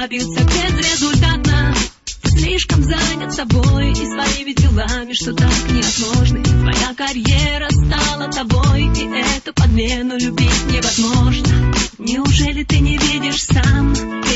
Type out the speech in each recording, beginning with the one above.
добиться безрезультатно. Слишком занят собой и своими делами, что так невозможно. Твоя карьера стала тобой, и эту подмену любить невозможно. Неужели ты не видишь сам,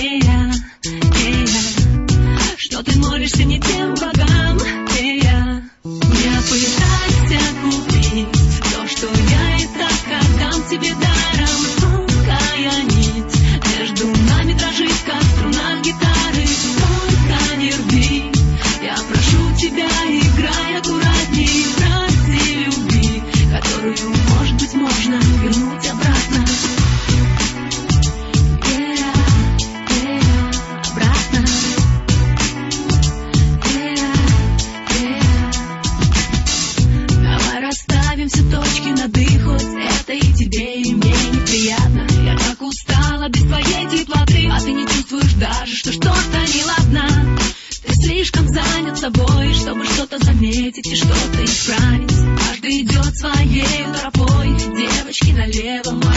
что ты молишься не тем богам, Не пытайся купить то, что я и так отдам тебе даром. Тонкая нить между нами дрожит, как струна гитары. Только не рви, я прошу тебя, играй аккуратней. Проси любви, которую, может быть, можно вернуть обратно. Обратно. Давай расставим все точки над «и», хоть это и тебе, и мне неприятно. Я так устала без твоей теплоты, а ты не чувствуешь даже, что что-то неладно. Ты слишком занят собой, чтобы что-то заметить и что-то исправить. Каждый идет своей тропой, девочки налево,